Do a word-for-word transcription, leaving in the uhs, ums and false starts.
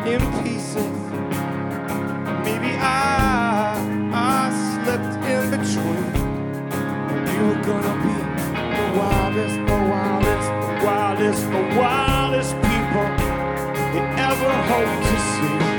in pieces. Maybe I, I slipped in between. You were gonna be the wildest, the wildest, the wildest, the wildest people you ever hoped to see.